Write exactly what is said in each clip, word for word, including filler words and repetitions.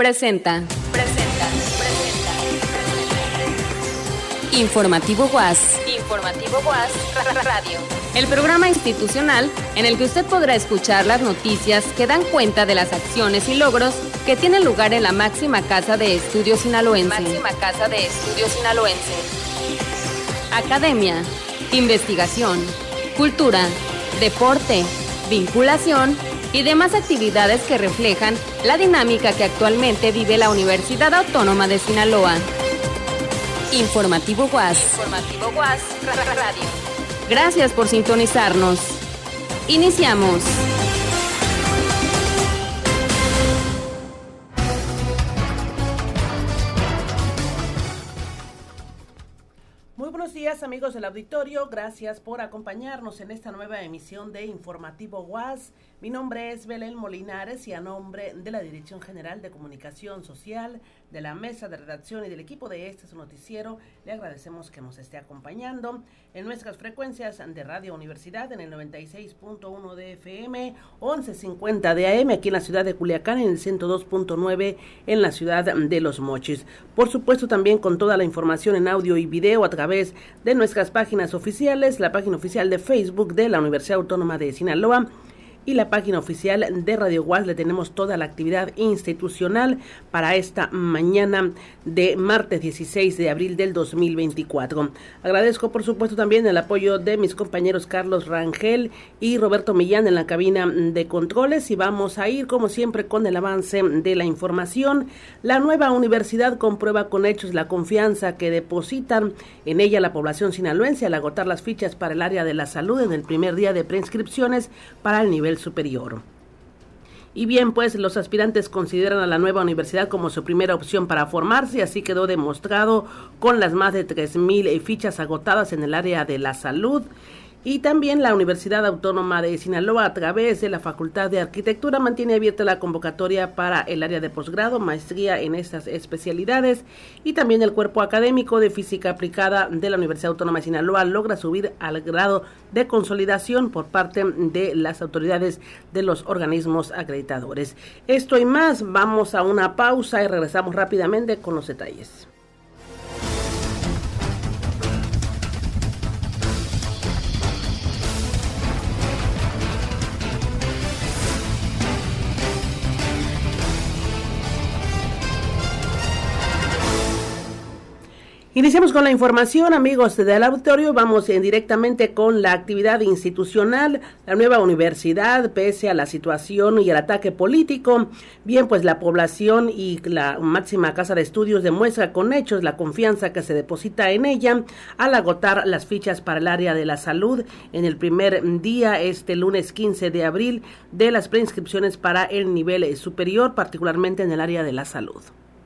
Presenta. Presenta. Presenta. Informativo U A S. Informativo U A S Radio. El programa institucional en el que usted podrá escuchar las noticias que dan cuenta de las acciones y logros que tienen lugar en la máxima casa de estudios sinaloense. Máxima casa de estudios sinaloense. Academia, investigación, cultura, deporte, vinculación y demás actividades que reflejan la dinámica que actualmente vive la Universidad Autónoma de Sinaloa. Informativo U A S. Informativo U A S Radio. Gracias por sintonizarnos. Iniciamos. Muy buenos días, amigos del auditorio, gracias por acompañarnos en esta nueva emisión de Informativo U A S. Mi nombre es Belén Molinares y a nombre de la Dirección General de Comunicación Social, de la Mesa de Redacción y del equipo de este su noticiero, le agradecemos que nos esté acompañando en nuestras frecuencias de Radio Universidad en el noventa y seis punto uno de F M, once cincuenta de A M aquí en la ciudad de Culiacán, en el ciento dos punto nueve en la ciudad de Los Mochis. Por supuesto también con toda la información en audio y video a través de nuestras páginas oficiales, la página oficial de Facebook de la Universidad Autónoma de Sinaloa y la página oficial de Radio U A S. Le tenemos toda la actividad institucional para esta mañana de martes dieciséis de abril del dos mil veinticuatro. Agradezco por supuesto también el apoyo de mis compañeros Carlos Rangel y Roberto Millán en la cabina de controles, y vamos a ir como siempre con el avance de la información. La nueva universidad comprueba con hechos la confianza que depositan en ella la población sinaloense al agotar las fichas para el área de la salud en el primer día de preinscripciones para el nivel superior. Y bien, pues los aspirantes consideran a la nueva universidad como su primera opción para formarse, y así quedó demostrado con las más de tres mil fichas agotadas en el área de la salud. Y también la Universidad Autónoma de Sinaloa, a través de la Facultad de Arquitectura, mantiene abierta la convocatoria para el área de posgrado, maestría en estas especialidades, y también el cuerpo académico de Física Aplicada de la Universidad Autónoma de Sinaloa logra subir al grado de consolidación por parte de las autoridades de los organismos acreditadores. Esto y más, vamos a una pausa y regresamos rápidamente con los detalles. Iniciamos con la información, amigos del auditorio. Vamos en directamente con la actividad institucional. La nueva universidad, pese a la situación y el ataque político, bien, pues la población y la máxima casa de estudios demuestra con hechos la confianza que se deposita en ella al agotar las fichas para el área de la salud en el primer día, este lunes quince de abril, de las preinscripciones para el nivel superior, particularmente en el área de la salud.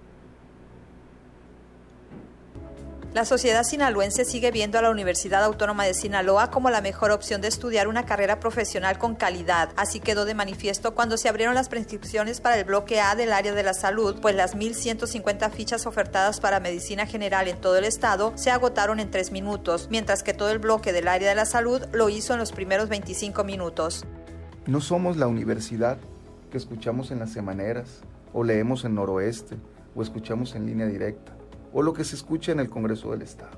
La sociedad sinaloense sigue viendo a la Universidad Autónoma de Sinaloa como la mejor opción de estudiar una carrera profesional con calidad. Así quedó de manifiesto cuando se abrieron las preinscripciones para el bloque A del área de la salud, pues las mil ciento cincuenta fichas ofertadas para medicina general en todo el estado se agotaron en tres minutos, mientras que todo el bloque del área de la salud lo hizo en los primeros veinticinco minutos. No somos la universidad que escuchamos en las semaneras, o leemos en Noroeste, o escuchamos en Línea Directa, o lo que se escucha en el Congreso del Estado.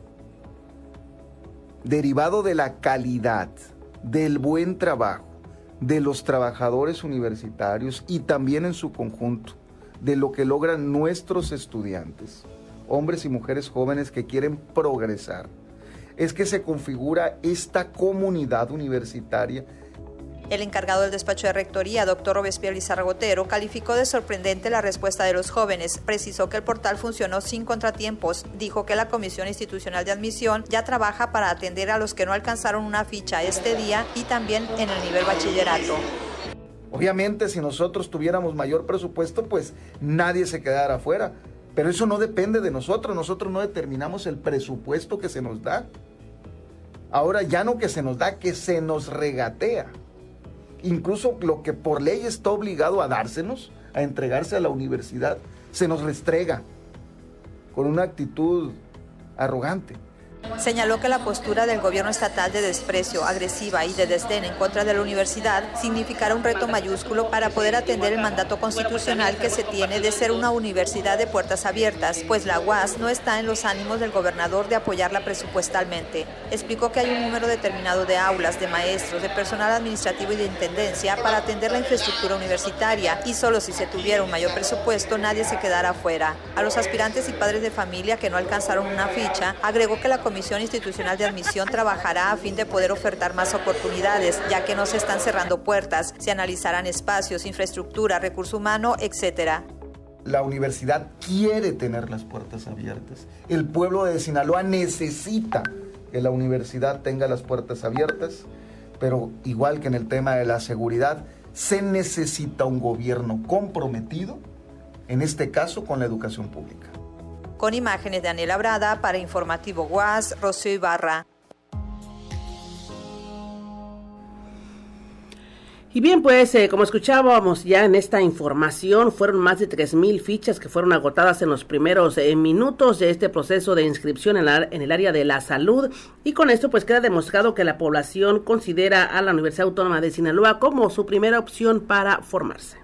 Derivado de la calidad, del buen trabajo, de los trabajadores universitarios y también en su conjunto, de lo que logran nuestros estudiantes, hombres y mujeres jóvenes que quieren progresar, es que se configura esta comunidad universitaria. El encargado del despacho de rectoría, doctor Robespierre Lizarragotero, calificó de sorprendente la respuesta de los jóvenes. Precisó que el portal funcionó sin contratiempos. Dijo que la Comisión Institucional de Admisión ya trabaja para atender a los que no alcanzaron una ficha este día y también en el nivel bachillerato. Obviamente, si nosotros tuviéramos mayor presupuesto, pues nadie se quedara afuera. Pero eso no depende de nosotros. Nosotros no determinamos el presupuesto que se nos da. Ahora ya no que se nos da, que se nos regatea. Incluso lo que por ley está obligado a dársenos, a entregarse a la universidad, se nos restrega con una actitud arrogante. Señaló que la postura del gobierno estatal de desprecio, agresiva y de desdén en contra de la universidad significará un reto mayúsculo para poder atender el mandato constitucional que se tiene de ser una universidad de puertas abiertas, pues la U A S no está en los ánimos del gobernador de apoyarla presupuestalmente. Explicó que hay un número determinado de aulas, de maestros, de personal administrativo y de intendencia para atender la infraestructura universitaria y solo si se tuviera un mayor presupuesto nadie se quedará afuera. A los aspirantes y padres de familia que no alcanzaron una ficha, agregó que la Comisión Institucional de Admisión trabajará a fin de poder ofertar más oportunidades, ya que no se están cerrando puertas, se analizarán espacios, infraestructura, recurso humano, etcétera. La universidad quiere tener las puertas abiertas. El pueblo de Sinaloa necesita que la universidad tenga las puertas abiertas, pero igual que en el tema de la seguridad, se necesita un gobierno comprometido, en este caso con la educación pública. Con imágenes de Daniela Brada, para Informativo U A S, Rocío Ibarra. Y bien, pues eh, como escuchábamos ya en esta información, fueron más de tres mil fichas que fueron agotadas en los primeros eh, minutos de este proceso de inscripción en, la, en el área de la salud, y con esto pues queda demostrado que la población considera a la Universidad Autónoma de Sinaloa como su primera opción para formarse.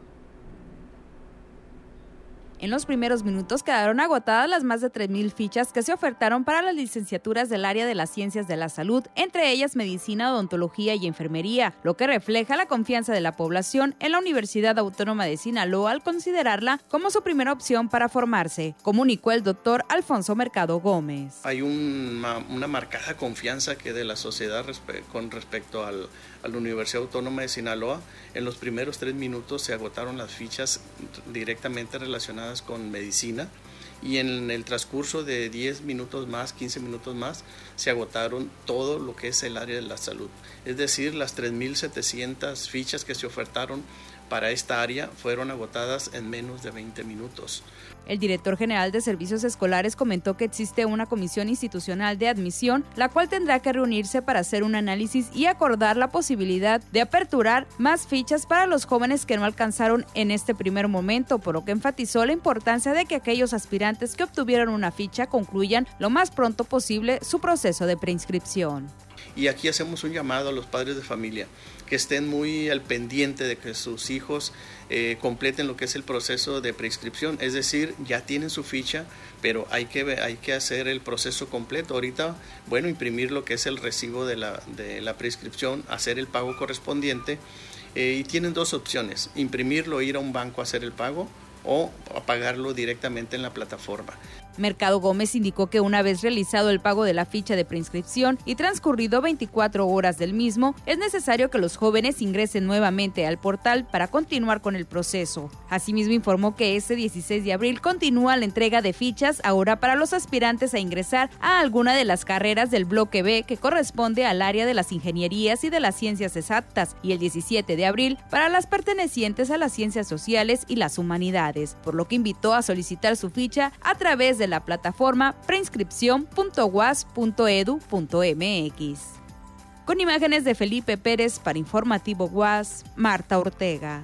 En los primeros minutos quedaron agotadas las más de tres mil fichas que se ofertaron para las licenciaturas del área de las ciencias de la salud, entre ellas medicina, odontología y enfermería, lo que refleja la confianza de la población en la Universidad Autónoma de Sinaloa al considerarla como su primera opción para formarse, comunicó el doctor Alfonso Mercado Gómez. Hay una, una marcada confianza que de la sociedad respe- con respecto al, a la Universidad Autónoma de Sinaloa. En los primeros tres minutos se agotaron las fichas directamente relacionadas con medicina, y en el transcurso de diez minutos más, quince minutos más, se agotaron todo lo que es el área de la salud. Es decir, las tres mil setecientas fichas que se ofertaron para esta área fueron agotadas en menos de veinte minutos. El director general de Servicios Escolares comentó que existe una comisión institucional de admisión, la cual tendrá que reunirse para hacer un análisis y acordar la posibilidad de aperturar más fichas para los jóvenes que no alcanzaron en este primer momento, por lo que enfatizó la importancia de que aquellos aspirantes que obtuvieron una ficha concluyan lo más pronto posible su proceso de preinscripción. Y aquí hacemos un llamado a los padres de familia que estén muy al pendiente de que sus hijos eh, completen lo que es el proceso de preinscripción, es decir, ya tienen su ficha, pero hay que, hay que hacer el proceso completo. Ahorita, bueno, imprimir lo que es el recibo de la, de la preinscripción, hacer el pago correspondiente, eh, y tienen dos opciones: imprimirlo, ir a un banco a hacer el pago, o a pagarlo directamente en la plataforma. Mercado Gómez indicó que una vez realizado el pago de la ficha de preinscripción y transcurrido veinticuatro horas del mismo, es necesario que los jóvenes ingresen nuevamente al portal para continuar con el proceso. Asimismo, informó que este dieciséis de abril continúa la entrega de fichas ahora para los aspirantes a ingresar a alguna de las carreras del bloque B que corresponde al área de las ingenierías y de las ciencias exactas, y el diecisiete de abril para las pertenecientes a las ciencias sociales y las humanidades, por lo que invitó a solicitar su ficha a través de de la plataforma preinscripción punto u a s punto e d u punto m x. Con imágenes de Felipe Pérez para Informativo U A S, Marta Ortega.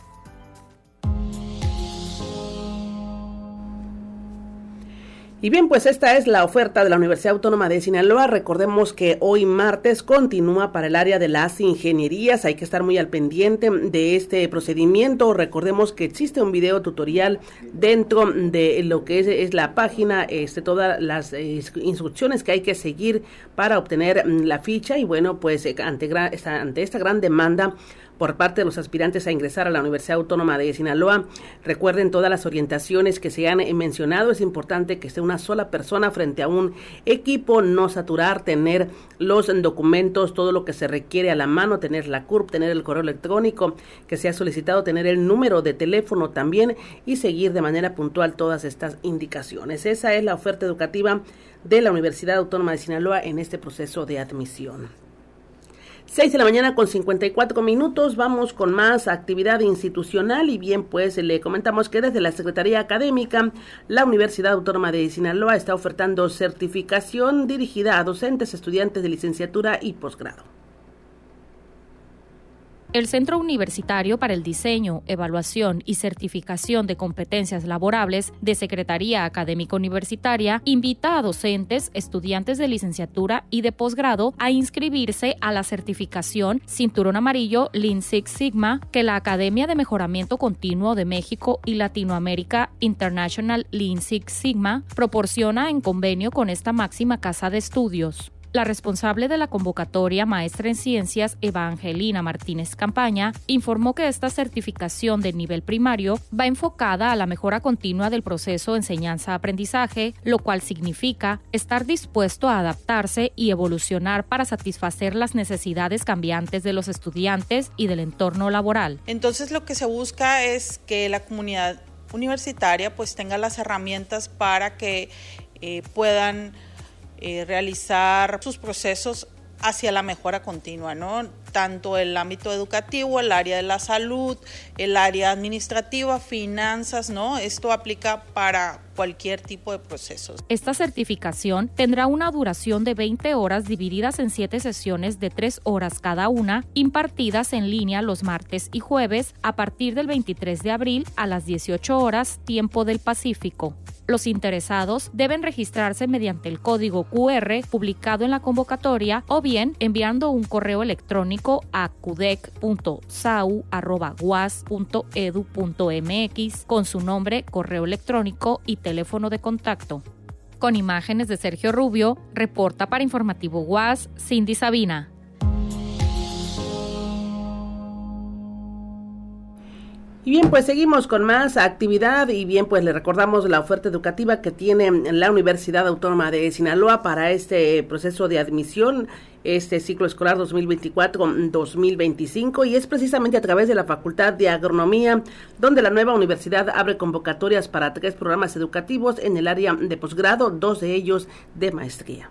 Y bien, pues esta es la oferta de la Universidad Autónoma de Sinaloa. Recordemos que hoy martes continúa para el área de las ingenierías. Hay que estar muy al pendiente de este procedimiento. Recordemos que existe un video tutorial dentro de lo que es, es la página, este, todas las eh, instrucciones que hay que seguir para obtener la ficha. Y bueno, pues ante, esta, ante esta gran demanda por parte de los aspirantes a ingresar a la Universidad Autónoma de Sinaloa, recuerden todas las orientaciones que se han mencionado. Es importante que esté una sola persona frente a un equipo, no saturar, tener los documentos, todo lo que se requiere a la mano, tener la C U R P, tener el correo electrónico que se ha solicitado, tener el número de teléfono también, y seguir de manera puntual todas estas indicaciones. Esa es la oferta educativa de la Universidad Autónoma de Sinaloa en este proceso de admisión. seis de la mañana con cincuenta y cuatro minutos, vamos con más actividad institucional. Y bien, pues le comentamos que desde la Secretaría Académica, la Universidad Autónoma de Sinaloa está ofertando certificación dirigida a docentes, estudiantes de licenciatura y posgrado. El Centro Universitario para el Diseño, Evaluación y Certificación de Competencias Laborables de Secretaría Académica Universitaria invita a docentes, estudiantes de licenciatura y de posgrado a inscribirse a la certificación Cinturón Amarillo Lean Six Sigma que la Academia de Mejoramiento Continuo de México y Latinoamérica International Lean Six Sigma proporciona en convenio con esta máxima casa de estudios. La responsable de la convocatoria, maestra en ciencias Evangelina Martínez Campaña, informó que esta certificación de nivel primario va enfocada a la mejora continua del proceso de enseñanza-aprendizaje, lo cual significa estar dispuesto a adaptarse y evolucionar para satisfacer las necesidades cambiantes de los estudiantes y del entorno laboral. Entonces, lo que se busca es que la comunidad universitaria pues tenga las herramientas para que eh, puedan Eh, realizar sus procesos hacia la mejora continua, ¿no? Tanto el ámbito educativo, el área de la salud, el área administrativa, finanzas, ¿no? Esto aplica para cualquier tipo de procesos. Esta certificación tendrá una duración de veinte horas divididas en siete sesiones de tres horas cada una, impartidas en línea los martes y jueves a partir del veintitrés de abril a las dieciocho horas, tiempo del Pacífico. Los interesados deben registrarse mediante el código cu erre publicado en la convocatoria o bien enviando un correo electrónico a cudec punto sau arroba guas punto edu punto mx con su nombre, correo electrónico y teléfono de contacto. Con imágenes de Sergio Rubio, reporta para Informativo U A S, Cindy Sabina. Y bien, pues seguimos con más actividad y bien, pues le recordamos la oferta educativa que tiene la Universidad Autónoma de Sinaloa para este proceso de admisión, este ciclo escolar dos mil veinticuatro dos mil veinticinco, y es precisamente a través de la Facultad de Agronomía, donde la nueva universidad abre convocatorias para tres programas educativos en el área de posgrado, dos de ellos de maestría.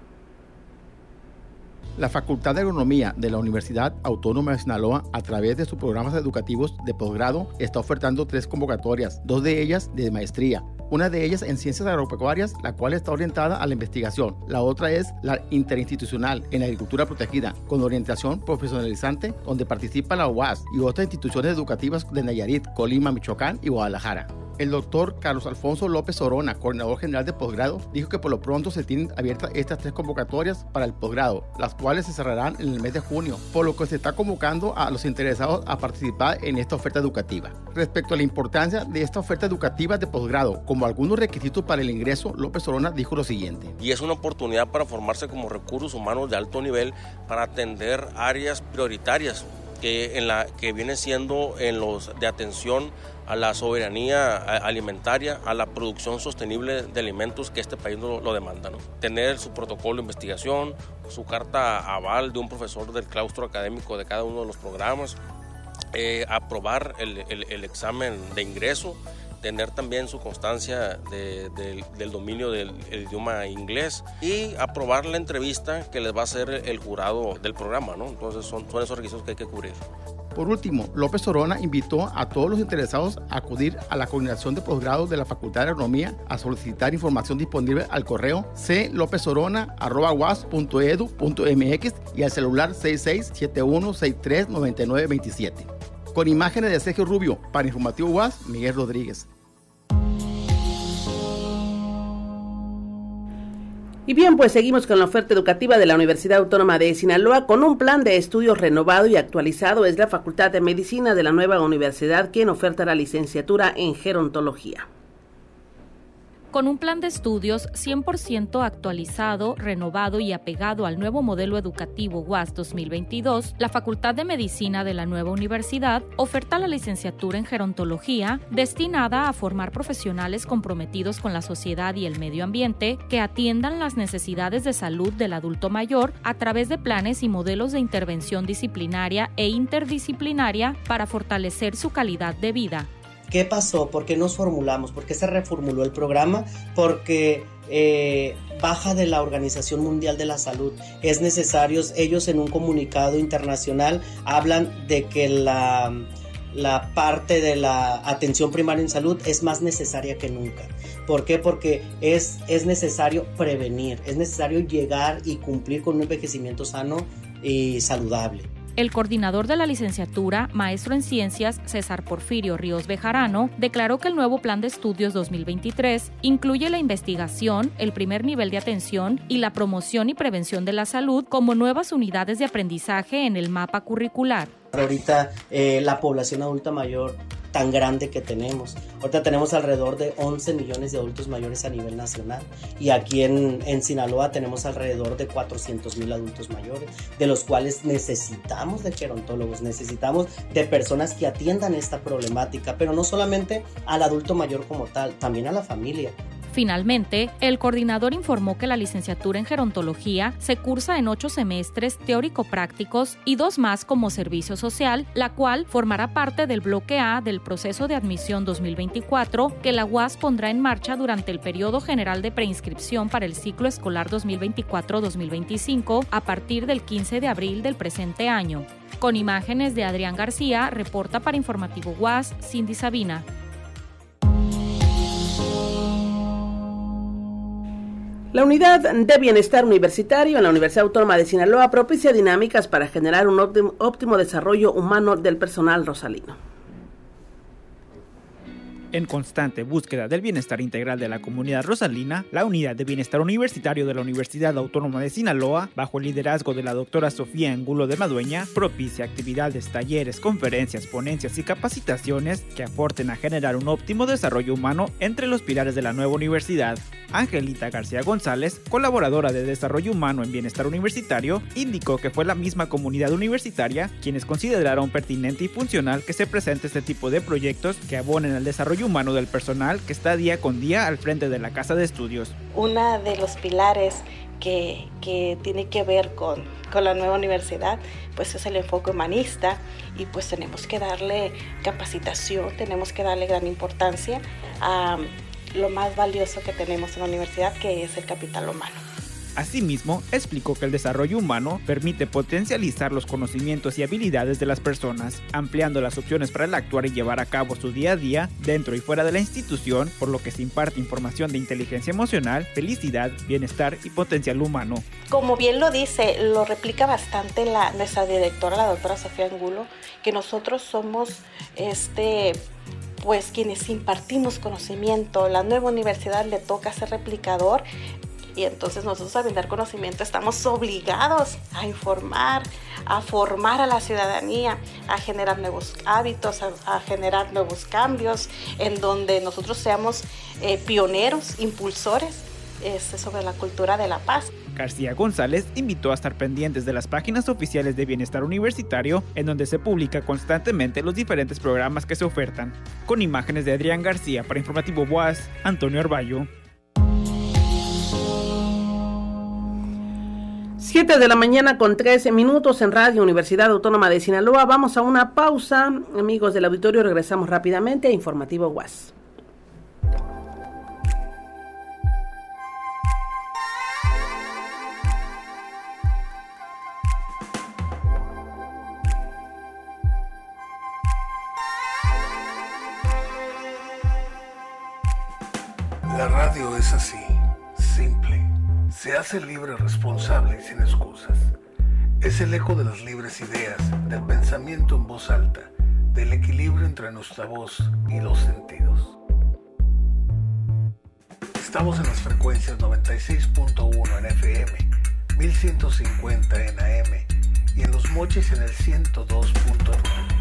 La Facultad de Agronomía de la Universidad Autónoma de Sinaloa, a través de sus programas educativos de posgrado, está ofertando tres convocatorias, dos de ellas de maestría. Una de ellas en Ciencias Agropecuarias, la cual está orientada a la investigación. La otra es la interinstitucional en Agricultura Protegida, con orientación profesionalizante, donde participa la U A S y otras instituciones educativas de Nayarit, Colima, Michoacán y Guadalajara. El doctor Carlos Alfonso López Orona, coordinador general de posgrado, dijo que por lo pronto se tienen abiertas estas tres convocatorias para el posgrado, las cuales se cerrarán en el mes de junio, por lo que se está convocando a los interesados a participar en esta oferta educativa. Respecto a la importancia de esta oferta educativa de posgrado, como algunos requisitos para el ingreso, López Orona dijo lo siguiente. Y es una oportunidad para formarse como recursos humanos de alto nivel para atender áreas prioritarias que, en la, que vienen siendo en los de atención a la soberanía alimentaria, a la producción sostenible de alimentos que este país lo, lo demanda, ¿no? Tener su protocolo de investigación, su carta aval de un profesor del claustro académico de cada uno de los programas, eh, aprobar el, el, el examen de ingreso, tener también su constancia de, de, del dominio del idioma inglés y aprobar la entrevista que les va a hacer el jurado del programa, ¿no? Entonces son, son esos requisitos que hay que cubrir. Por último, López Orona invitó a todos los interesados a acudir a la coordinación de posgrado de la Facultad de Agronomía a solicitar información disponible al correo c lopez orona arroba guas punto edu punto mx y al celular seis seis siete uno seis tres nueve nueve dos siete. Con imágenes de Sergio Rubio, para Informativo U A S, Miguel Rodríguez. Y bien, pues seguimos con la oferta educativa de la Universidad Autónoma de Sinaloa con un plan de estudios renovado y actualizado. Es la Facultad de Medicina de la nueva universidad quien oferta la licenciatura en gerontología. Con un plan de estudios cien por ciento actualizado, renovado y apegado al nuevo modelo educativo U A S dos mil veintidós, la Facultad de Medicina de la nueva universidad oferta la licenciatura en gerontología destinada a formar profesionales comprometidos con la sociedad y el medio ambiente que atiendan las necesidades de salud del adulto mayor a través de planes y modelos de intervención disciplinaria e interdisciplinaria para fortalecer su calidad de vida. ¿Qué pasó? ¿Por qué nos formulamos? ¿Por qué se reformuló el programa? Porque eh, baja de la Organización Mundial de la Salud. Es necesario, ellos en un comunicado internacional hablan de que la, la parte de la atención primaria en salud es más necesaria que nunca. ¿Por qué? Porque es, es necesario prevenir, es necesario llegar y cumplir con un envejecimiento sano y saludable. el coordinador de la licenciatura, maestro en ciencias, César Porfirio Ríos Bejarano, declaró que el nuevo Plan de Estudios dos mil veintitrés incluye la investigación, el primer nivel de atención y la promoción y prevención de la salud como nuevas unidades de aprendizaje en el mapa curricular. Ahorita eh, la población adulta mayor tan grande que tenemos. Ahorita tenemos alrededor de once millones de adultos mayores a nivel nacional y aquí en, en Sinaloa tenemos alrededor de cuatrocientos mil adultos mayores, de los cuales necesitamos de gerontólogos, necesitamos de personas que atiendan esta problemática, pero no solamente al adulto mayor como tal, también a la familia. Finalmente, el coordinador informó que la licenciatura en gerontología se cursa en ocho semestres teórico-prácticos y dos más como servicio social, la cual formará parte del bloque A del proceso de admisión dos mil veinticuatro que la U A S pondrá en marcha durante el periodo general de preinscripción para el ciclo escolar dos mil veinticuatro dos mil veinticinco a partir del quince de abril del presente año. Con imágenes de Adrián García, reporta para Informativo U A S, Cindy Sabina. La Unidad de Bienestar Universitario en la Universidad Autónoma de Sinaloa propicia dinámicas para generar un óptimo, óptimo desarrollo humano del personal rosalino. En constante búsqueda del bienestar integral de la comunidad rosalina, la Unidad de Bienestar Universitario de la Universidad Autónoma de Sinaloa, bajo el liderazgo de la doctora Sofía Angulo de Madueña, propicia actividades, talleres, conferencias, ponencias y capacitaciones que aporten a generar un óptimo desarrollo humano entre los pilares de la nueva universidad. Angelita García González, colaboradora de Desarrollo Humano en Bienestar Universitario, indicó que fue la misma comunidad universitaria quienes consideraron pertinente y funcional que se presente este tipo de proyectos que abonen al desarrollo humano del personal que está día con día al frente de la casa de estudios. Uno de los pilares que, que tiene que ver con, con la nueva universidad pues es el enfoque humanista y pues tenemos que darle capacitación, tenemos que darle gran importancia a lo más valioso que tenemos en la universidad, que es el capital humano. Asimismo, explicó que el desarrollo humano permite potencializar los conocimientos y habilidades de las personas, ampliando las opciones para el actuar y llevar a cabo su día a día dentro y fuera de la institución, por lo que se imparte información de inteligencia emocional, felicidad, bienestar y potencial humano. Como bien lo dice, lo replica bastante la, nuestra directora, la doctora Sofía Angulo, que nosotros somos este... pues quienes impartimos conocimiento. La nueva universidad le toca ser replicador y entonces nosotros a brindar conocimiento estamos obligados a informar, a formar a la ciudadanía, a generar nuevos hábitos, a, a generar nuevos cambios, en donde nosotros seamos eh, pioneros, impulsores este, sobre la cultura de la paz. García González invitó a estar pendientes de las páginas oficiales de Bienestar Universitario, en donde se publica constantemente los diferentes programas que se ofertan. Con imágenes de Adrián García para Informativo U A S, Antonio Arballo. siete de la mañana con trece minutos en Radio Universidad Autónoma de Sinaloa. Vamos a una pausa. Amigos del auditorio, regresamos rápidamente a Informativo U A S. La radio es así, simple. Se hace libre, responsable y sin excusas. Es el eco de las libres ideas, del pensamiento en voz alta, del equilibrio entre nuestra voz y los sentidos. Estamos en las frecuencias noventa y seis punto uno en F M, mil ciento cincuenta en A M y en Los Mochis en el ciento dos punto nueve.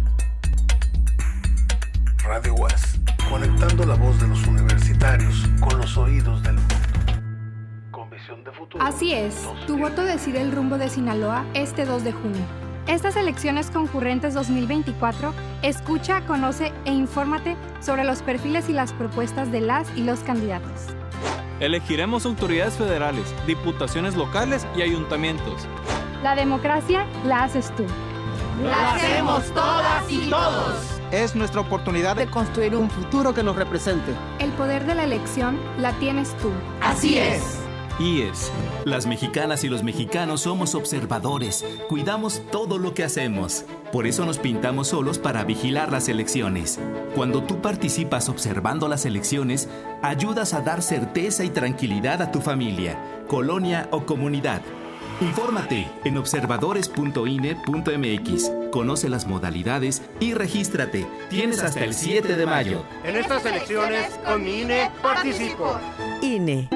Radio U A S, conectando la voz de los universitarios con los oídos del mundo. Con visión de futuro. Así es, tu voto decide el rumbo de Sinaloa este dos de junio. Estas elecciones concurrentes dos mil veinticuatro, escucha, conoce e infórmate sobre los perfiles y las propuestas de las y los candidatos. Elegiremos autoridades federales, diputaciones locales y ayuntamientos. La democracia la haces tú. ¡La hacemos todas y todos! Es nuestra oportunidad de construir un futuro que nos represente. El poder de la elección la tienes tú. ¡Así es! I E S. Las mexicanas y los mexicanos somos observadores. Cuidamos todo lo que hacemos. Por eso nos pintamos solos para vigilar las elecciones. Cuando tú participas observando las elecciones, ayudas a dar certeza y tranquilidad a tu familia, colonia o comunidad. Infórmate en observadores punto i n e punto m x. Conoce las modalidades y regístrate. Tienes hasta el siete de mayo. En estas elecciones, con mi I N E, participo. I N E.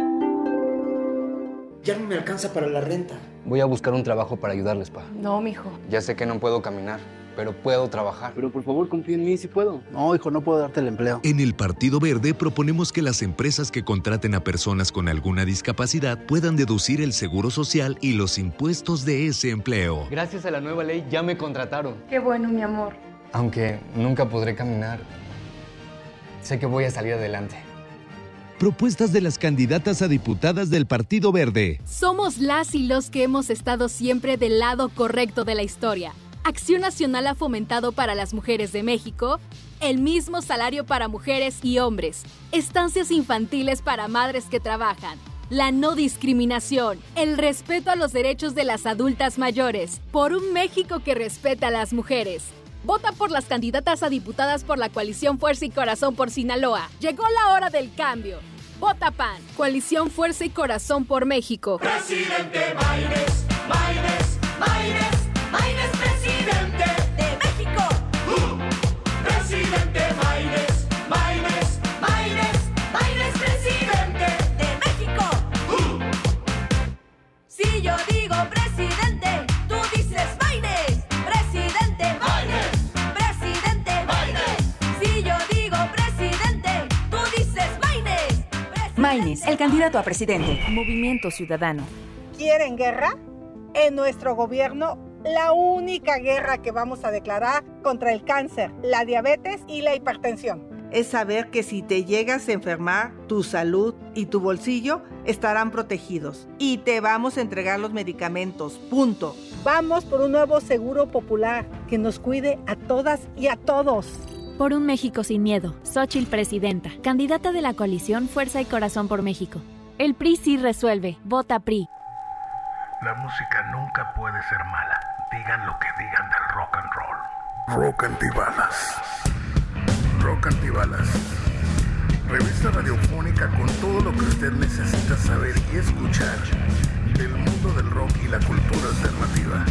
Ya no me alcanza para la renta. Voy a buscar un trabajo para ayudarles, pa. No, mijo. Ya sé que no puedo caminar, pero puedo trabajar. Pero por favor, confía en mí si puedo. No, hijo, no puedo darte el empleo. En el Partido Verde proponemos que las empresas que contraten a personas con alguna discapacidad puedan deducir el seguro social y los impuestos de ese empleo. Gracias a la nueva ley ya me contrataron. Qué bueno, mi amor. Aunque nunca podré caminar, sé que voy a salir adelante. Propuestas de las candidatas a diputadas del Partido Verde. Somos las y los que hemos estado siempre del lado correcto de la historia. Acción Nacional ha fomentado para las mujeres de México el mismo salario para mujeres y hombres, estancias infantiles para madres que trabajan, la no discriminación, el respeto a los derechos de las adultas mayores, por un México que respeta a las mujeres. Vota por las candidatas a diputadas por la coalición Fuerza y Corazón por Sinaloa. Llegó la hora del cambio. Vota P A N, Coalición Fuerza y Corazón por México. Presidente Maynes, Maynes, Maynes, Maynes, presidente de México. Uh, presidente Maynes, Maynes, Maynes, Maynes, presidente de México. Uh. Si yo digo presidente, tú dices Maynes, presidente Maynes, presidente Maynes. Si yo digo presidente, tú dices Maynes. Maynes, el candidato a presidente. Movimiento Ciudadano. ¿Quieren guerra? En nuestro gobierno, la única guerra que vamos a declarar contra el cáncer, la diabetes y la hipertensión. Es saber que si te llegas a enfermar, tu salud y tu bolsillo estarán protegidos. Y te vamos a entregar los medicamentos, punto. Vamos por un nuevo seguro popular que nos cuide a todas y a todos. Por un México sin miedo, Xóchitl Presidenta, candidata de la coalición Fuerza y Corazón por México. El P R I sí resuelve, vota P R I. La música nunca puede ser mala, digan lo que digan del rock and roll. Rock Antibalas. Rock Antibalas. Revista radiofónica con todo lo que usted necesita saber y escuchar del mundo del rock y la cultura alternativa.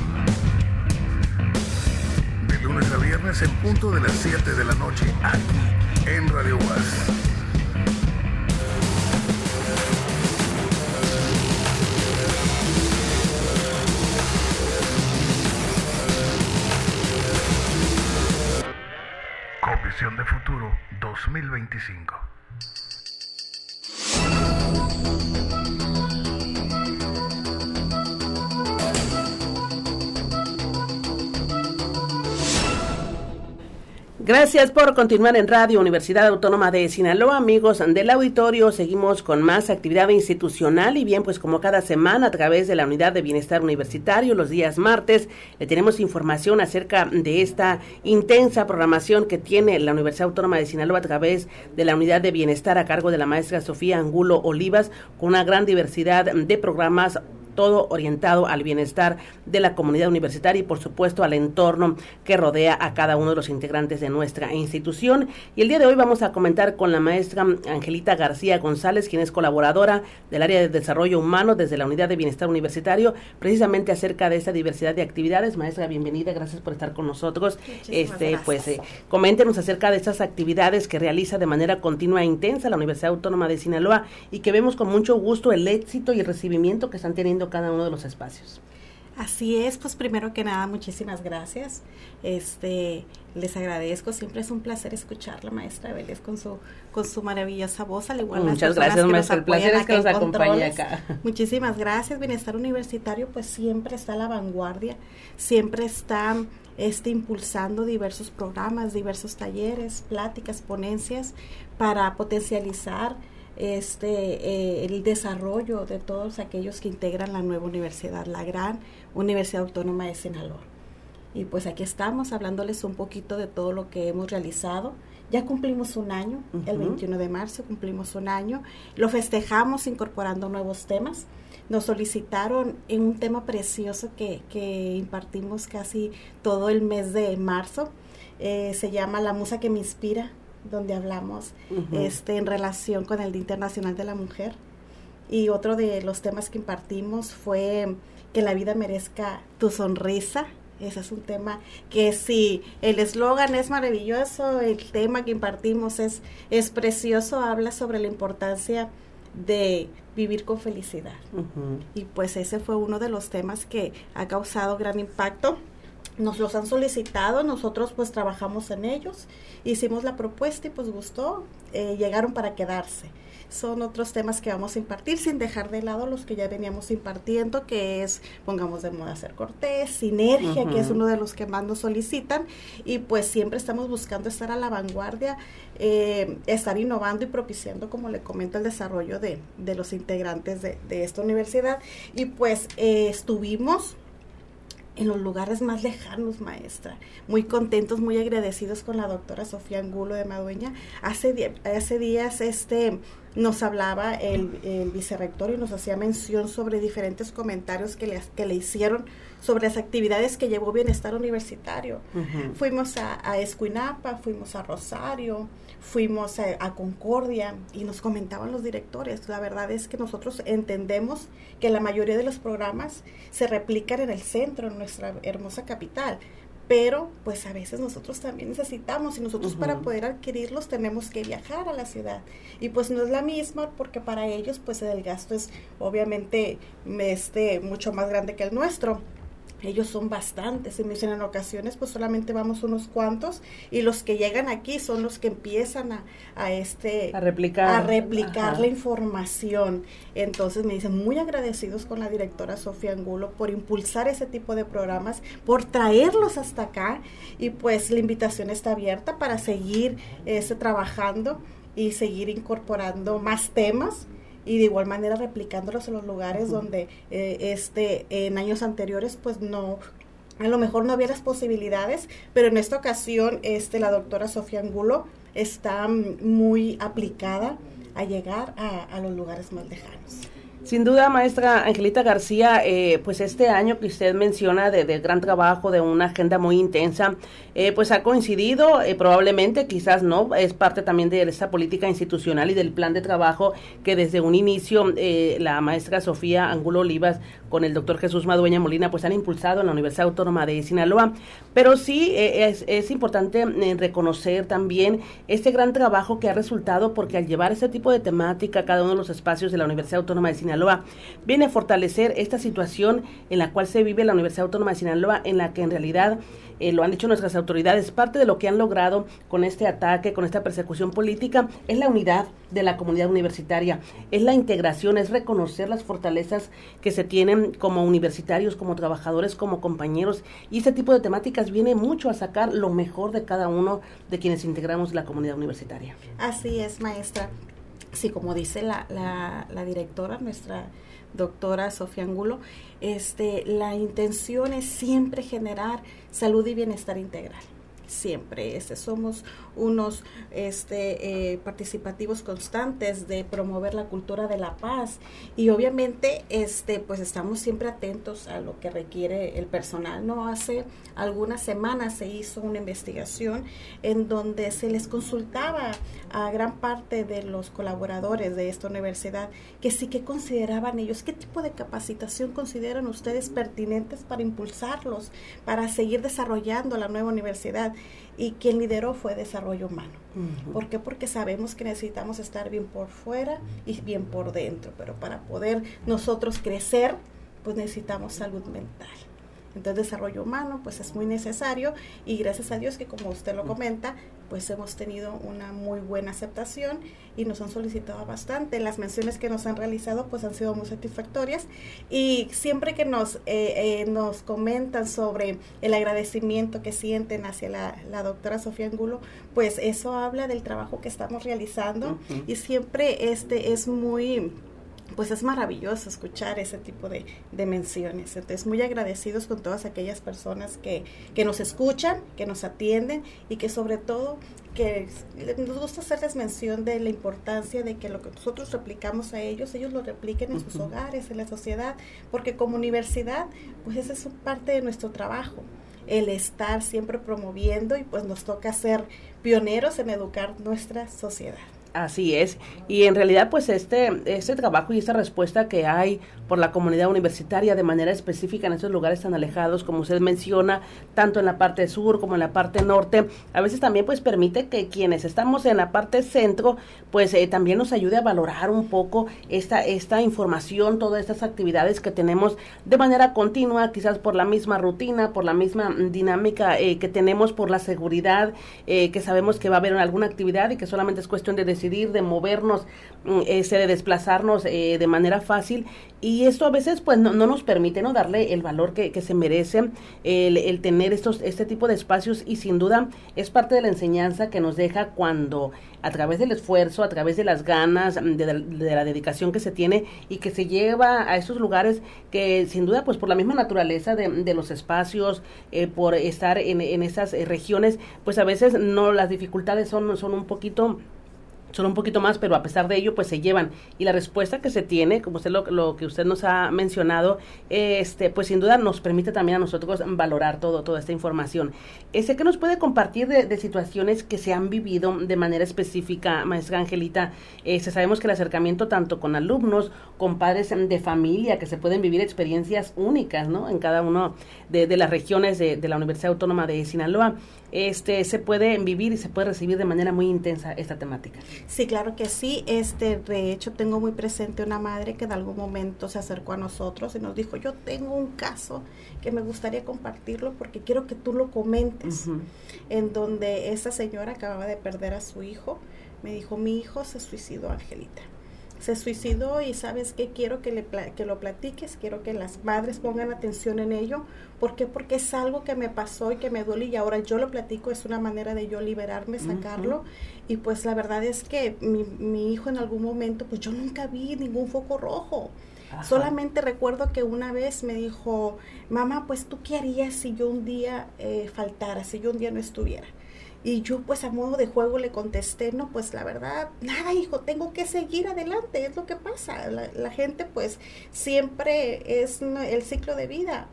De lunes a viernes en punto de las siete de la noche, aquí en Radio UAS. Visión de Futuro dos mil veinticinco. Gracias por continuar en Radio Universidad Autónoma de Sinaloa, amigos del auditorio. Seguimos con más actividad institucional y bien, pues como cada semana a través de la Unidad de Bienestar Universitario, los días martes, le tenemos información acerca de esta intensa programación que tiene la Universidad Autónoma de Sinaloa a través de la Unidad de Bienestar a cargo de la maestra Sofía Angulo Olivas, con una gran diversidad de programas, todo orientado al bienestar de la comunidad universitaria y por supuesto al entorno que rodea a cada uno de los integrantes de nuestra institución. Y el día de hoy vamos a comentar con la maestra Angelita García González, quien es colaboradora del área de desarrollo humano desde la Unidad de Bienestar Universitario, precisamente acerca de esta diversidad de actividades. Maestra, bienvenida, gracias por estar con nosotros. Muchísimas este gracias. Pues eh, coméntenos acerca de estas actividades que realiza de manera continua e intensa la Universidad Autónoma de Sinaloa y que vemos con mucho gusto el éxito y el recibimiento que están teniendo cada uno de los espacios. Así es, pues primero que nada, muchísimas gracias. Este, les agradezco, siempre es un placer escuchar la maestra Vélez con su con su maravillosa voz, al igual Muchas las gracias, que maestra. El placer es que nos acompañe controles. acá. Muchísimas gracias. Bienestar Universitario pues siempre está a la vanguardia, siempre está este impulsando diversos programas, diversos talleres, pláticas, ponencias para potencializar este eh, el desarrollo de todos aquellos que integran la nueva universidad, la gran Universidad Autónoma de Sinaloa. Y pues aquí estamos hablándoles un poquito de todo lo que hemos realizado. Ya cumplimos un año, uh-huh. El veintiuno de marzo cumplimos un año, lo festejamos incorporando nuevos temas. Nos solicitaron en un tema precioso que, que impartimos casi todo el mes de marzo, eh, se llama La Musa que me inspira, donde hablamos uh-huh. este en relación con el Día Internacional de la Mujer y otro de los temas que impartimos fue que la vida merezca tu sonrisa. Ese es un tema que si el eslogan es maravilloso, el tema que impartimos es, es precioso, habla sobre la importancia de vivir con felicidad. Uh-huh. Y pues ese fue uno de los temas que ha causado gran impacto. Nos los han solicitado, nosotros pues trabajamos en ellos, hicimos la propuesta y pues gustó, eh, llegaron para quedarse. Son otros temas que vamos a impartir sin dejar de lado los que ya veníamos impartiendo, que es pongamos de moda ser cortés, sinergia, uh-huh. que es uno de los que más nos solicitan, y pues siempre estamos buscando estar a la vanguardia, eh, estar innovando y propiciando, como le comento, el desarrollo de, de los integrantes de, de esta universidad. Y pues eh, estuvimos en los lugares más lejanos, maestra, muy contentos, muy agradecidos con la doctora Sofía Angulo de Madueña. Hace, di- hace días este nos hablaba el, el vicerrector y nos hacía mención sobre diferentes comentarios que le, que le hicieron sobre las actividades que llevó Bienestar Universitario. Uh-huh. Fuimos a, a Escuinapa, fuimos a Rosario, fuimos a, a Concordia, y nos comentaban los directores, la verdad es que nosotros entendemos que la mayoría de los programas se replican en el centro, en nuestra hermosa capital, pero pues a veces nosotros también necesitamos, y nosotros uh-huh. para poder adquirirlos tenemos que viajar a la ciudad, y pues no es la misma, porque para ellos pues el gasto es obviamente este mucho más grande que el nuestro. Ellos son bastantes, y me dicen en ocasiones pues solamente vamos unos cuantos, y los que llegan aquí son los que empiezan a, a este a replicar, a replicar Ajá. la información. Entonces me dicen muy agradecidos con la directora Sofía Angulo por impulsar ese tipo de programas, por traerlos hasta acá, y pues la invitación está abierta para seguir este, trabajando y seguir incorporando más temas, y de igual manera replicándolos en los lugares uh-huh. donde eh, este en años anteriores pues no, a lo mejor no había las posibilidades, pero en esta ocasión este la doctora Sofía Angulo está muy aplicada a llegar a, a los lugares más lejanos. Sin duda, maestra Angelita García, eh, pues este año que usted menciona de, de gran trabajo, de una agenda muy intensa, eh, pues ha coincidido, eh, probablemente, quizás no, es parte también de esta política institucional y del plan de trabajo que desde un inicio eh, la maestra Sofía Angulo Olivas con el doctor Jesús Madueña Molina pues han impulsado en la Universidad Autónoma de Sinaloa. Pero sí eh, es, es importante eh, reconocer también este gran trabajo que ha resultado, porque al llevar este tipo de temática a cada uno de los espacios de la Universidad Autónoma de Sinaloa, Sinaloa, viene a fortalecer esta situación en la cual se vive la Universidad Autónoma de Sinaloa, en la que en realidad, eh, lo han dicho nuestras autoridades, parte de lo que han logrado con este ataque, con esta persecución política, es la unidad de la comunidad universitaria, es la integración, es reconocer las fortalezas que se tienen como universitarios, como trabajadores, como compañeros, y este tipo de temáticas viene mucho a sacar lo mejor de cada uno de quienes integramos la comunidad universitaria. Así es, maestra. Sí, como dice la, la, la directora, nuestra doctora Sofía Angulo, este, la intención es siempre generar salud y bienestar integral. Siempre, este, somos unos este, eh, participativos constantes de promover la cultura de la paz, y obviamente este, pues estamos siempre atentos a lo que requiere el personal. No hace algunas semanas se hizo una investigación en donde se les consultaba a gran parte de los colaboradores de esta universidad que sí que consideraban ellos, qué tipo de capacitación consideran ustedes pertinentes para impulsarlos, para seguir desarrollando la nueva universidad. Y quien lideró fue desarrollo humano. Uh-huh. ¿Por qué? Porque sabemos que necesitamos estar bien por fuera y bien por dentro, pero para poder nosotros crecer, pues necesitamos salud mental. Entonces, desarrollo humano, pues es muy necesario, y gracias a Dios que, como usted lo comenta, pues hemos tenido una muy buena aceptación y nos han solicitado bastante. Las menciones que nos han realizado pues han sido muy satisfactorias, y siempre que nos eh, eh, nos comentan sobre el agradecimiento que sienten hacia la, la doctora Sofía Angulo, pues eso habla del trabajo que estamos realizando. Uh-huh. Y siempre este es muy... pues es maravilloso escuchar ese tipo de, de menciones. Entonces, muy agradecidos con todas aquellas personas que, que nos escuchan, que nos atienden, y que sobre todo que nos gusta hacerles mención de la importancia de que lo que nosotros replicamos a ellos, ellos lo repliquen en uh-huh. sus hogares, en la sociedad, porque como universidad, pues esa es parte de nuestro trabajo, el estar siempre promoviendo, y pues nos toca ser pioneros en educar nuestra sociedad. Así es, y en realidad pues este, este trabajo y esta respuesta que hay por la comunidad universitaria de manera específica en estos lugares tan alejados, como usted menciona, tanto en la parte sur como en la parte norte, a veces también pues permite que quienes estamos en la parte centro pues eh, también nos ayude a valorar un poco esta, esta información, todas estas actividades que tenemos de manera continua, quizás por la misma rutina, por la misma dinámica eh, que tenemos, por la seguridad, eh, que sabemos que va a haber alguna actividad y que solamente es cuestión de decidir, de movernos, ese, de desplazarnos eh, de manera fácil, y esto a veces pues no, no nos permite no darle el valor que, que se merece el, el tener estos este tipo de espacios, y sin duda es parte de la enseñanza que nos deja cuando a través del esfuerzo, a través de las ganas, de, de, de la dedicación que se tiene y que se lleva a esos lugares que sin duda pues por la misma naturaleza de, de los espacios, eh, por estar en, en esas eh, regiones, pues a veces no, las dificultades son, son un poquito son un poquito más, pero a pesar de ello, pues se llevan. Y la respuesta que se tiene, como usted lo, lo que usted nos ha mencionado, este, pues sin duda nos permite también a nosotros valorar todo, toda esta información. Ese que nos puede compartir de, de situaciones que se han vivido de manera específica, maestra Angelita. Este, sabemos que el acercamiento tanto con alumnos, con padres de familia, que se pueden vivir experiencias únicas, ¿no? En cada uno de, de las regiones de, de la Universidad Autónoma de Sinaloa. Este, se puede vivir y se puede recibir de manera muy intensa esta temática. Sí, claro que sí. Este, de hecho, tengo muy presente una madre que en algún momento se acercó a nosotros y nos dijo, yo tengo un caso que me gustaría compartirlo porque quiero que tú lo comentes. Uh-huh. En donde esa señora acababa de perder a su hijo, me dijo, mi hijo se suicidó, Angelita. Se suicidó y ¿sabes qué? Quiero que, le pla- que lo platiques, quiero que las madres pongan atención en ello. ¿Por qué? Porque es algo que me pasó y que me duele y ahora yo lo platico, es una manera de yo liberarme, sacarlo. Uh-huh. Y pues la verdad es que mi, mi hijo en algún momento, pues yo nunca vi ningún foco rojo. Ajá. Solamente recuerdo que una vez me dijo, mamá, pues tú qué harías si yo un día eh, faltara, si yo un día no estuviera. Y yo pues a modo de juego le contesté, no, pues la verdad, nada hijo, tengo que seguir adelante, es lo que pasa. La, la gente pues siempre es el ciclo de vida.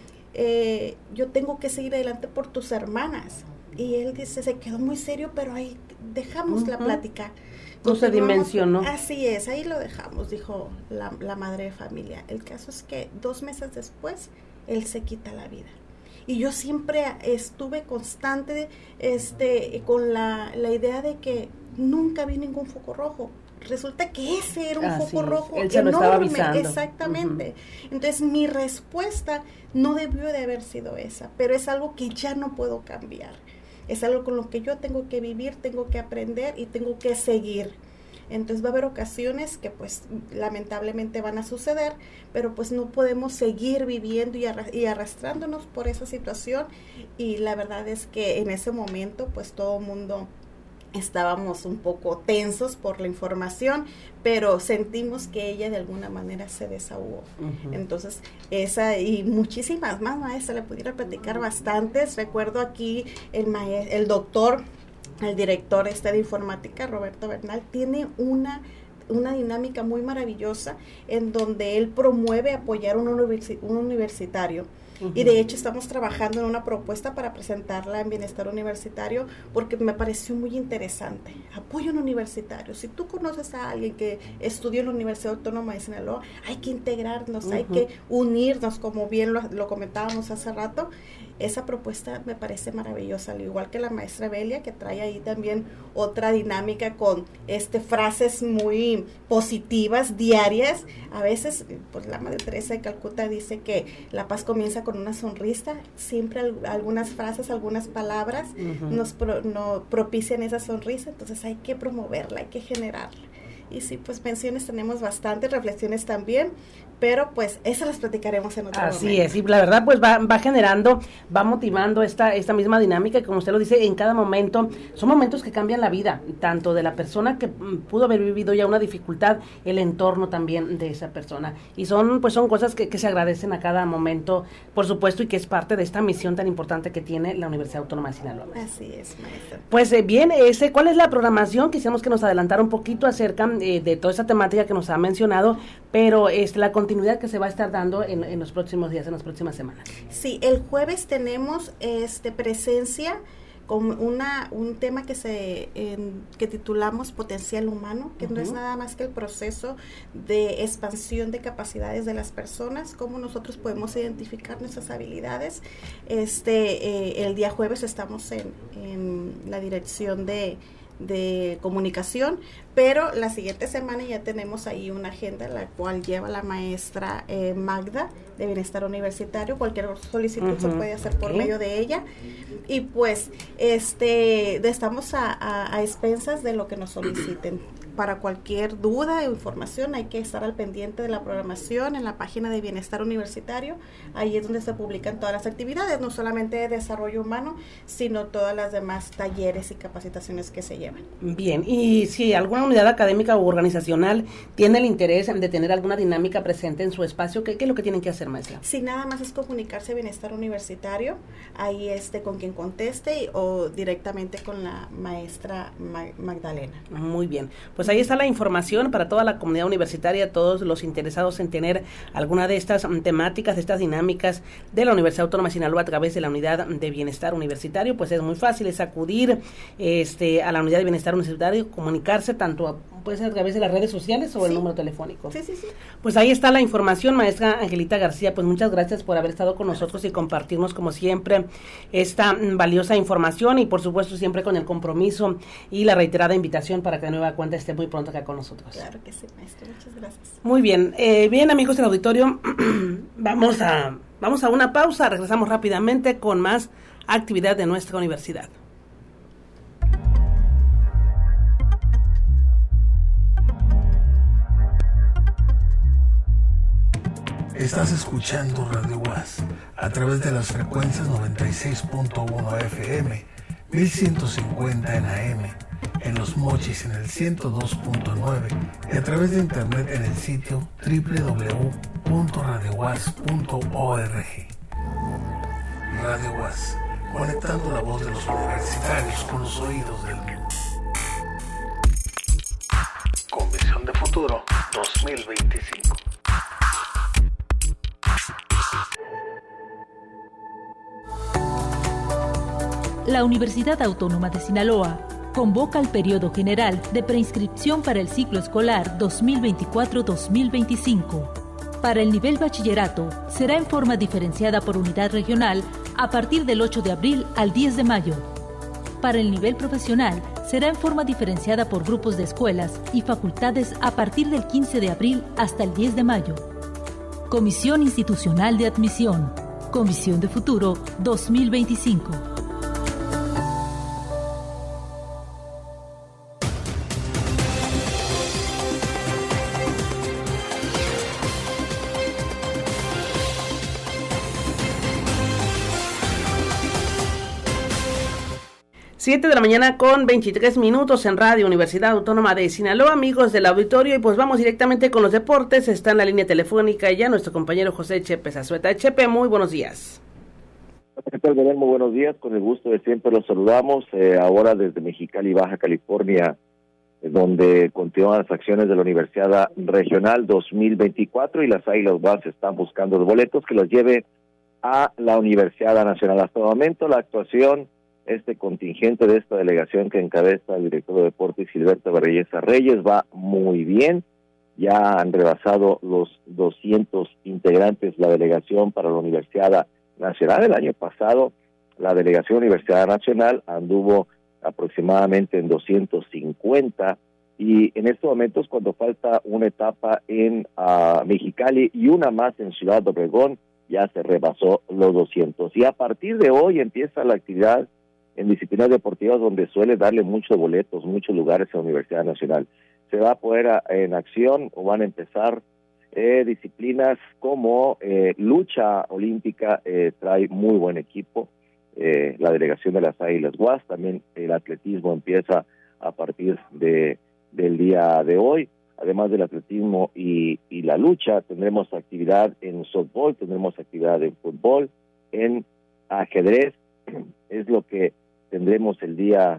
Eh, yo tengo que seguir adelante por tus hermanas. Y él dice, se quedó muy serio, pero ahí dejamos uh-huh. la plática. No se dimensionó. Así es, ahí lo dejamos, dijo la, la madre de familia. El caso es que dos meses después, él se quita la vida. Y yo siempre estuve constante este, con la, la idea de que nunca vi ningún foco rojo. Resulta que ese era un Así foco es. rojo Él se lo estaba avisando. Exactamente. Uh-huh. Entonces mi respuesta no debió de haber sido esa, pero es algo que ya no puedo cambiar. Es algo con lo que yo tengo que vivir, tengo que aprender y tengo que seguir. Entonces va a haber ocasiones que pues lamentablemente van a suceder, pero pues no podemos seguir viviendo y, arra- y arrastrándonos por esa situación, y la verdad es que en ese momento pues todo el mundo estábamos un poco tensos por la información, pero sentimos que ella de alguna manera se desahogó. Uh-huh. Entonces, esa y muchísimas más, maestra, le pudiera platicar bastantes. Recuerdo aquí el, maest- el doctor, el director este de informática, Roberto Bernal, tiene una una dinámica muy maravillosa en donde él promueve apoyar un, universi- un universitario. Uh-huh. Y de hecho estamos trabajando en una propuesta para presentarla en Bienestar Universitario porque me pareció muy interesante. Apoyo un universitario. Si tú conoces a alguien que estudió en la Universidad Autónoma de Sinaloa, hay que integrarnos, uh-huh. hay que unirnos, como bien lo, lo comentábamos hace rato. Esa propuesta me parece maravillosa, al igual que la maestra Belia, que trae ahí también otra dinámica con este frases muy positivas, diarias. A veces, pues la Madre Teresa de Calcuta dice que la paz comienza con una sonrisa. Siempre al, algunas frases, algunas palabras uh-huh. nos pro, no, propician esa sonrisa, entonces hay que promoverla, hay que generarla. Y sí, pues menciones tenemos bastantes, reflexiones también, pero pues esas las platicaremos en otro Así momento. es, y la verdad pues va, va generando, va motivando esta, esta misma dinámica, que como usted lo dice, en cada momento, son momentos que cambian la vida, tanto de la persona que m, pudo haber vivido ya una dificultad, el entorno también de esa persona, y son pues son cosas que, que se agradecen a cada momento, por supuesto, y que es parte de esta misión tan importante que tiene la Universidad Autónoma de Sinaloa. Así es, maestra. Pues eh, bien, ese, ¿cuál es la programación? Quisiéramos que nos adelantara un poquito acerca eh, de toda esta temática que nos ha mencionado, pero este, la continuidad que se va a estar dando en, en los próximos días, en las próximas semanas. Sí, el jueves tenemos este presencia con una un tema que se en, que titulamos Potencial Humano, que uh-huh. no es nada más que el proceso de expansión de capacidades de las personas, cómo nosotros podemos identificar nuestras habilidades. Este eh, el día jueves estamos en, en la dirección de de comunicación, pero la siguiente semana ya tenemos ahí una agenda la cual lleva la maestra eh, Magda de Bienestar Universitario. Cualquier solicitud uh-huh. se puede hacer por okay. medio de ella, y pues este estamos a, a, a expensas de lo que nos soliciten. Para cualquier duda o información hay que estar al pendiente de la programación en la página de Bienestar Universitario. Ahí es donde se publican todas las actividades, no solamente de desarrollo humano, sino todas las demás talleres y capacitaciones que se llevan. Bien, y si alguna unidad académica u organizacional tiene el interés de tener alguna dinámica presente en su espacio, ¿qué, qué es lo que tienen que hacer, maestra? Sí, nada más es comunicarse a Bienestar Universitario, ahí este con quien conteste y, o directamente con la maestra Ma- Magdalena. Muy bien, pues Pues ahí está la información para toda la comunidad universitaria, todos los interesados en tener alguna de estas um, temáticas, de estas dinámicas de la Universidad Autónoma de Sinaloa a través de la Unidad de Bienestar Universitario. Pues es muy fácil, es acudir este, a la Unidad de Bienestar Universitario, comunicarse tanto a, puede ser a través de las redes sociales o sí. el número telefónico. Sí, sí, sí. Pues ahí está la información, maestra Angelita García, pues muchas gracias por haber estado con nosotros y compartirnos como siempre esta mm, valiosa información, y por supuesto siempre con el compromiso y la reiterada invitación para que de nueva cuenta esté muy pronto acá con nosotros. Claro que sí, maestro, muchas gracias. Muy bien, eh, bien amigos del auditorio, vamos a vamos a una pausa, regresamos rápidamente con más actividad de nuestra universidad. Estás escuchando Radio UAS a través de las frecuencias noventa y seis punto uno F M, mil ciento cincuenta en A M, en Los Mochis en el ciento dos punto nueve y a través de internet en el sitio doble u doble u doble u punto radio uas punto org. Radio UAS, conectando la voz de los universitarios con los oídos del mundo. Con visión de futuro dos mil veinticinco. La Universidad Autónoma de Sinaloa convoca el periodo general de preinscripción para el ciclo escolar dos mil veinticuatro dos mil veinticinco. Para el nivel bachillerato, será en forma diferenciada por unidad regional a partir del ocho de abril al diez de mayo. Para el nivel profesional, será en forma diferenciada por grupos de escuelas y facultades a partir del quince de abril hasta el diez de mayo. Comisión Institucional de Admisión. Con visión de futuro dos mil veinticinco. siete de la mañana con veintitrés minutos en Radio Universidad Autónoma de Sinaloa, amigos del auditorio, y pues vamos directamente con los deportes. Está en la línea telefónica ya nuestro compañero José Chepe Zazueta. Chepe, muy buenos días. ¿Qué tal, Belén? Muy buenos días, con el gusto de siempre los saludamos, eh, ahora desde Mexicali, Baja California, eh, donde continúan las acciones de la Universidad Regional dos mil veinticuatro y las Águilas U A S están buscando los boletos que los lleve a la Universidad Nacional. Hasta el momento la actuación, este contingente de esta delegación que encabeza el director de deportes Gilberto Berreyesa Reyes va muy bien. Ya han rebasado los doscientos integrantes la delegación para la Universidad Nacional. El año pasado la delegación Universidad Nacional anduvo aproximadamente en doscientos cincuenta, y en estos momentos, cuando falta una etapa en uh, Mexicali y una más en Ciudad Obregón, ya se rebasó los doscientos. Y a partir de hoy empieza la actividad en disciplinas deportivas donde suele darle muchos boletos, muchos lugares a la Universidad Nacional. Se va a poder a, en acción o van a empezar eh, disciplinas como eh, lucha olímpica, eh, trae muy buen equipo, eh, la delegación de las Águilas U A S, también el atletismo empieza a partir de del día de hoy. Además del atletismo y, y la lucha, tendremos actividad en softball, tendremos actividad en fútbol, en ajedrez, es lo que tendremos el día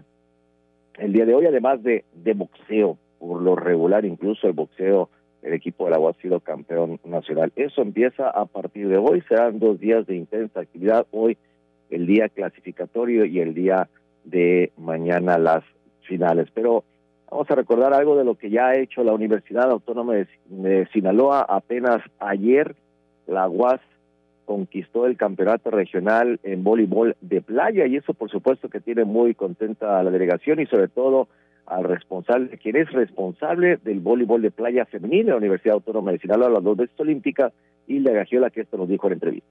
el día de hoy, además de, de boxeo, por lo regular, incluso el boxeo, el equipo de la U A S ha sido campeón nacional. Eso empieza a partir de hoy, serán dos días de intensa actividad, hoy el día clasificatorio y el día de mañana las finales. Pero vamos a recordar algo de lo que ya ha hecho la Universidad Autónoma de, de Sinaloa. Apenas ayer la U A S conquistó el campeonato regional en voleibol de playa, y eso por supuesto que tiene muy contenta a la delegación y sobre todo al responsable, quien es responsable del voleibol de playa femenil en la Universidad Autónoma de Sinaloa, las dos veces olímpica, Hilda Gagiola, que esto nos dijo en entrevista.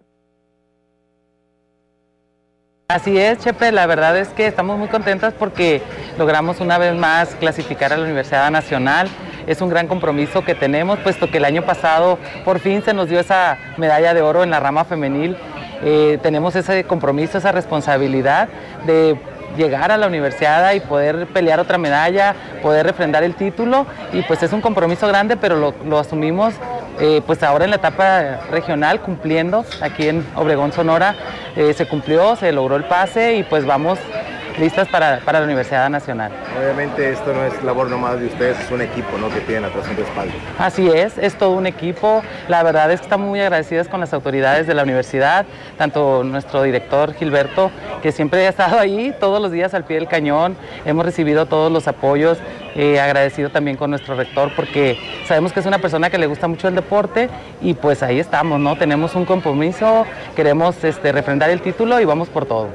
Así es, Chepe, la verdad es que estamos muy contentas porque logramos una vez más clasificar a la Universidad Nacional. Es un gran compromiso que tenemos, puesto que el año pasado por fin se nos dio esa medalla de oro en la rama femenil. Eh, tenemos ese compromiso, esa responsabilidad de llegar a la universidad y poder pelear otra medalla, poder refrendar el título, y pues es un compromiso grande, pero lo, lo asumimos eh, pues ahora en la etapa regional, cumpliendo aquí en Obregón, Sonora. Eh, se cumplió, se logró el pase y pues vamos listas para, para la Universidad Nacional. Obviamente esto no es labor nomás de ustedes, es un equipo, ¿no?, que tienen atrás un respaldo. Así es, es todo un equipo. La verdad es que estamos muy agradecidas con las autoridades de la universidad, tanto nuestro director Gilberto, que siempre ha estado ahí todos los días al pie del cañón. Hemos recibido todos los apoyos, eh, agradecido también con nuestro rector, porque sabemos que es una persona que le gusta mucho el deporte y pues ahí estamos, ¿no? Tenemos un compromiso, queremos este, refrendar el título y vamos por todo.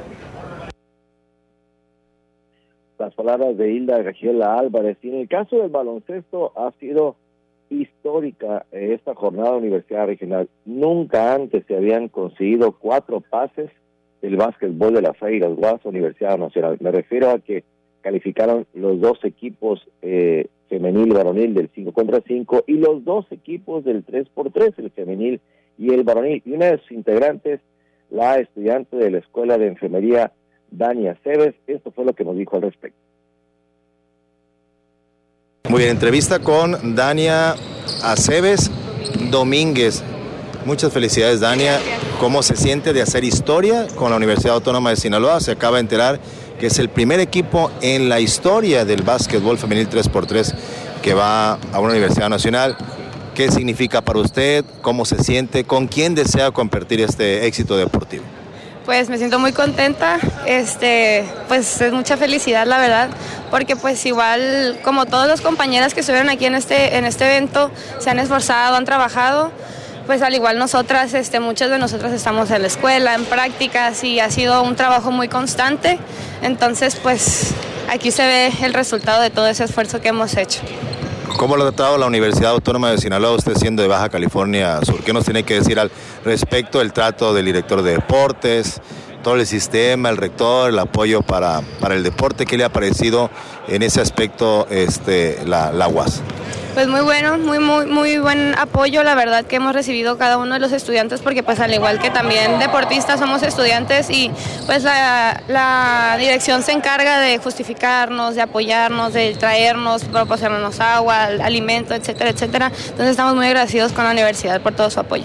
Las palabras de Hilda Gagiola Álvarez. Y en el caso del baloncesto ha sido histórica esta jornada de Universidad Regional. Nunca antes se habían conseguido cuatro pases del básquetbol de las Águilas U A S Universidad Nacional. Me refiero a que calificaron los dos equipos eh, femenil y varonil del cinco contra cinco y los dos equipos del tres por tres, el femenil y el varonil. Y una de sus integrantes, la estudiante de la Escuela de Enfermería Dania Aceves, esto fue lo que nos dijo al respecto. Muy bien, entrevista con Dania Aceves Domínguez. Muchas felicidades, Dania. ¿Cómo se siente de hacer historia con la Universidad Autónoma de Sinaloa? Se acaba de enterar que es el primer equipo en la historia del básquetbol femenil tres por tres que va a una universidad nacional. ¿Qué significa para usted? ¿Cómo se siente? ¿Con quién desea compartir este éxito deportivo? Pues me siento muy contenta, este, pues es mucha felicidad, la verdad, porque pues igual como todas las compañeras que estuvieron aquí en este, en este evento se han esforzado, han trabajado, pues al igual nosotras, este, muchas de nosotras estamos en la escuela, en prácticas, y ha sido un trabajo muy constante. Entonces pues aquí se ve el resultado de todo ese esfuerzo que hemos hecho. ¿Cómo lo ha tratado la Universidad Autónoma de Sinaloa, usted siendo de Baja California Sur? ¿Qué nos tiene que decir al respecto del trato del director de deportes, todo el sistema, el rector, el apoyo para, para el deporte? ¿Qué le ha parecido en ese aspecto este, la, la U A S? Pues muy bueno, muy, muy, muy buen apoyo, la verdad, que hemos recibido cada uno de los estudiantes, porque pues al igual que también deportistas somos estudiantes, y pues la, la dirección se encarga de justificarnos, de apoyarnos, de traernos, proporcionarnos agua, alimento, etcétera, etcétera. Entonces estamos muy agradecidos con la universidad por todo su apoyo.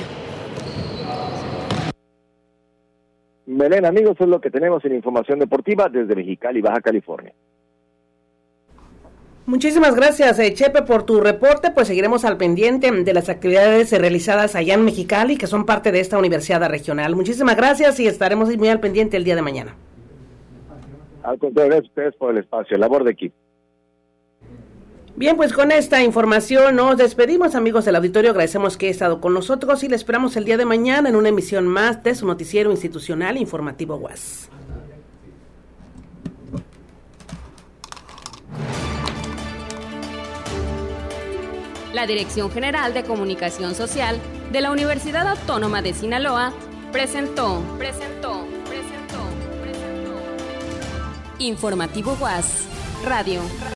Belén, amigos, es lo que tenemos en información deportiva desde Mexicali, Baja California. Muchísimas gracias, eh, Chepe, por tu reporte. Pues seguiremos al pendiente de las actividades eh, realizadas allá en Mexicali, que son parte de esta universidad regional. Muchísimas gracias y estaremos muy al pendiente el día de mañana. Al contrario, gracias a ustedes por el espacio, labor de equipo. Bien, pues con esta información nos despedimos, amigos del auditorio. Agradecemos que haya estado con nosotros y le esperamos el día de mañana en una emisión más de su noticiero institucional informativo U A S. La Dirección General de Comunicación Social de la Universidad Autónoma de Sinaloa presentó, presentó, presentó, presentó. Informativo U A S Radio.